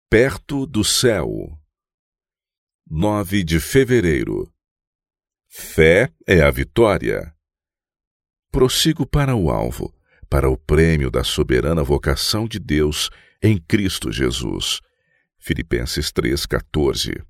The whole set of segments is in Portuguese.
Perto do céu. 9 de fevereiro. Fé é a vitória. Prossigo para o alvo, para o prêmio da soberana vocação de Deus em Cristo Jesus. Filipenses 3,14.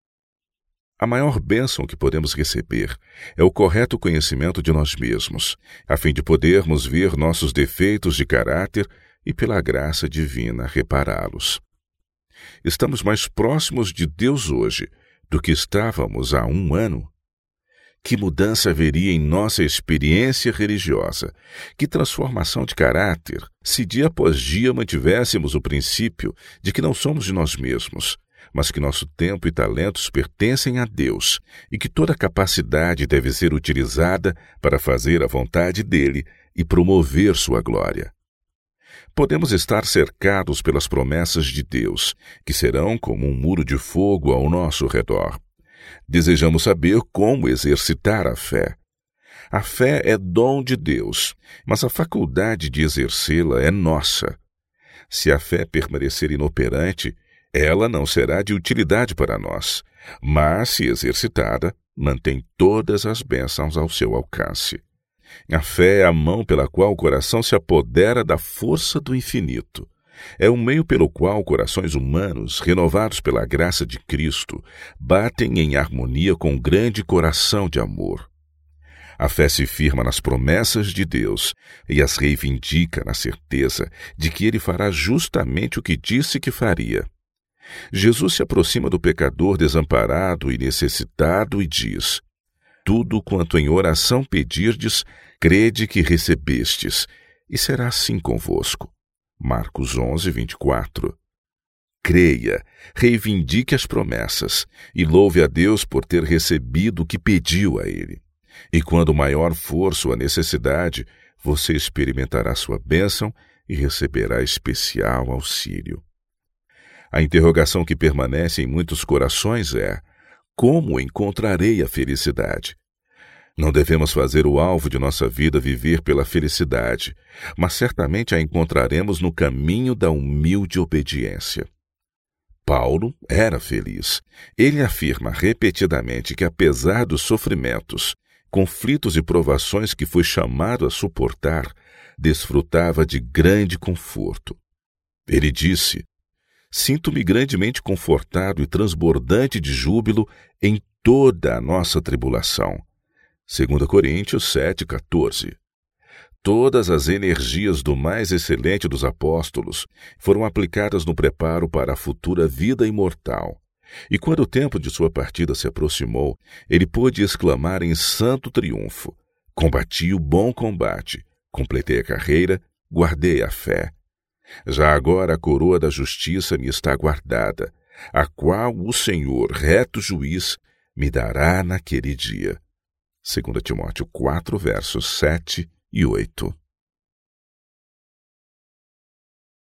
A maior bênção que podemos receber é o correto conhecimento de nós mesmos, a fim de podermos ver nossos defeitos de caráter e, pela graça divina, repará-los. Estamos mais próximos de Deus hoje do que estávamos há 1 ano? Que mudança haveria em nossa experiência religiosa? Que transformação de caráter, se dia após dia mantivéssemos o princípio de que não somos de nós mesmos, mas que nosso tempo e talentos pertencem a Deus e que toda capacidade deve ser utilizada para fazer a vontade dele e promover sua glória. Podemos estar cercados pelas promessas de Deus, que serão como um muro de fogo ao nosso redor. Desejamos saber como exercitar a fé. A fé é dom de Deus, mas a faculdade de exercê-la é nossa. Se a fé permanecer inoperante, ela não será de utilidade para nós, mas, se exercitada, mantém todas as bênçãos ao seu alcance. A fé é a mão pela qual o coração se apodera da força do infinito. É um meio pelo qual corações humanos, renovados pela graça de Cristo, batem em harmonia com o grande coração de amor. A fé se firma nas promessas de Deus e as reivindica na certeza de que Ele fará justamente o que disse que faria. Jesus se aproxima do pecador desamparado e necessitado e diz: tudo quanto em oração pedirdes, crede que recebestes, e será assim convosco. Marcos 11, 24. Creia, reivindique as promessas e louve a Deus por ter recebido o que pediu a Ele. E quando maior for sua necessidade, você experimentará sua bênção e receberá especial auxílio. A interrogação que permanece em muitos corações é: como encontrarei a felicidade? Não devemos fazer o alvo de nossa vida viver pela felicidade, mas certamente a encontraremos no caminho da humilde obediência. Paulo era feliz. Ele afirma repetidamente que, apesar dos sofrimentos, conflitos e provações que foi chamado a suportar, desfrutava de grande conforto. Ele disse: sinto-me grandemente confortado e transbordante de júbilo em toda a nossa tribulação. 2 Coríntios 7,14. Todas as energias do mais excelente dos apóstolos foram aplicadas no preparo para a futura vida imortal. E quando o tempo de sua partida se aproximou, ele pôde exclamar em santo triunfo: combati o bom combate, completei a carreira, guardei a fé. Já agora a coroa da justiça me está guardada, a qual o Senhor, reto juiz, me dará naquele dia. 2 Timóteo 4, versos 7 e 8.